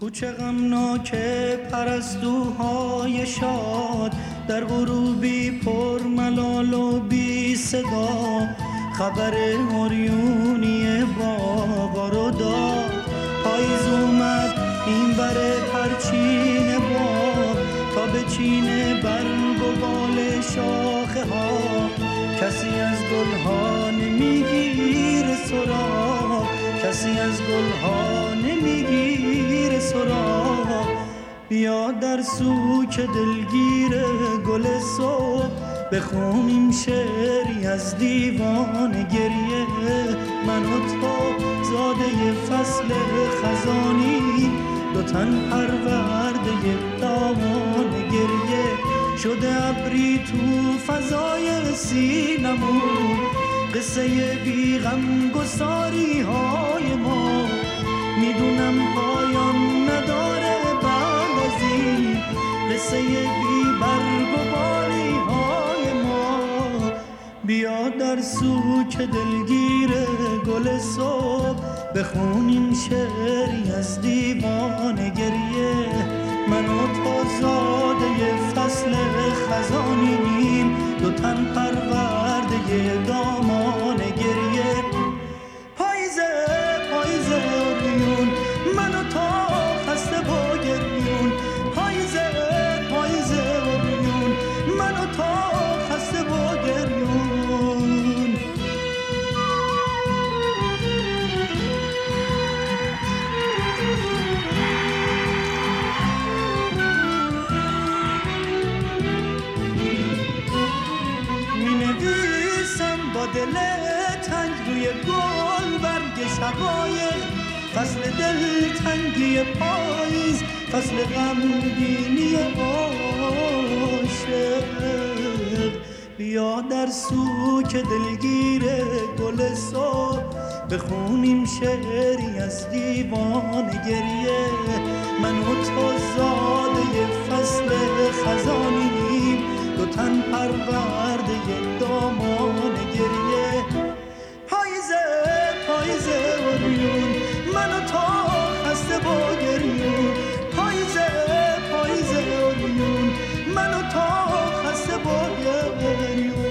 کوچه غمناک پرستوهای شاد، در غروبی پر ملال و بی صدا، خبر اوریونی باغا رو داد. پاییز اومد این بر پرچین باغ، تا به چین برگ و بال شاخه ها. کسی از گلها نمیگیره سراغ، کسی از گلها نمیگیره سراغ. بیا در سوک دلگیر گل صبح، بخونیم شعری از دیوان گریه. من و تو زاده فصل خزانی، دو تن پرورده دامان گریه. شده ابری تو فضای سینمون، قصه بی غم گساری های ما. میدونم پایان نداره بعد از این، قصه بی برگ و بالی های ما. بیا در سوک دلگیر گل صبح، بخونیم شعری از دیوان گریه. من و تو زاده فصل خزانیم، دو تن پرورده دامان گریه. پاییزه پاییزه اوریون، من و تو خسته با گریون. پاییزه پاییزه اوریون، من و تو خسته با گریون. دل تنگ روی گل برگ شقایق، فصل دل تنگی پاییز، فصل غمگینی عاشق. بیا در سوک دلگیر گل صبح، بخونیم شعری از دیوان گریه. من و تو زاده فصل خزانیم، دو تن پرورده دامان گریه. پاییزه پاییزه اوریون، من و تو خسته با گریون. پاییزه پاییزه اوریون، من و تو خسته با گریون.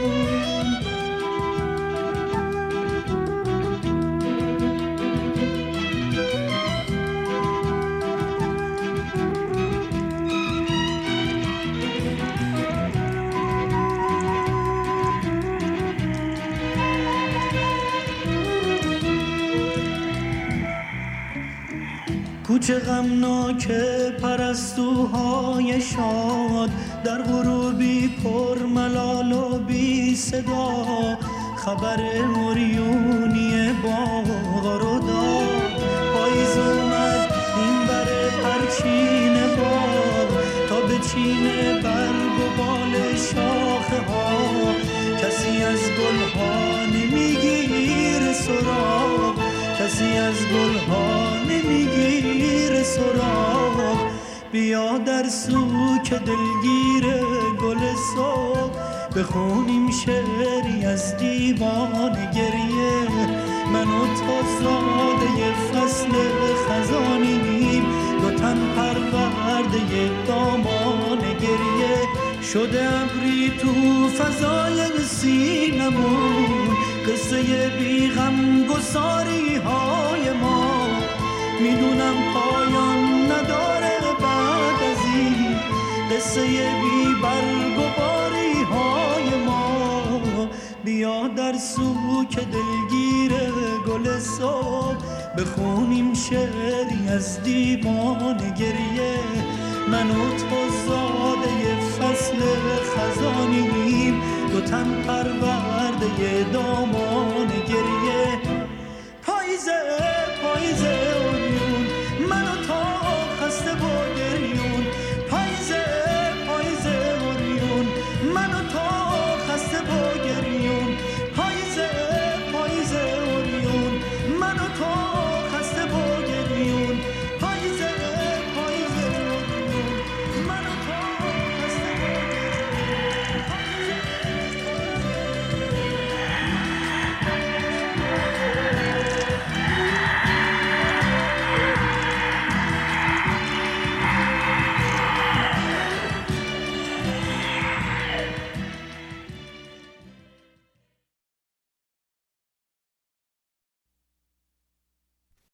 کوچه غمناک پرستوهای شاد، در غروبی پر ملال و بی صدا، خبر اوریونی باغا رو داد. پاییز اومد این بر پرچین باغ، تا به چین برگ و بال شاخه ها. کسی از گلها نمیگیره سراغ، کسی از گلها نمیگیره سراغ. بیا در سوک دلگیر گل صبح، بخونیم شعری از دیوان گریه. من و تو زاده فصل خزانیم، دو تن پرورده دامان گریه. شده ابری تو فضای سینمون، قصه بی غم گساری های ما. میدونم پایان نداره بعد از این، قصه بی برگ و باری های ما. بیا در سوک دلگیر گل صبح، بخونیم شعری از دیوان گریه. من و تو زاده فصل خزانیم، دو تن پرورده دامان گریه. پاییزه پاییزه اوریون، من و تو خسته با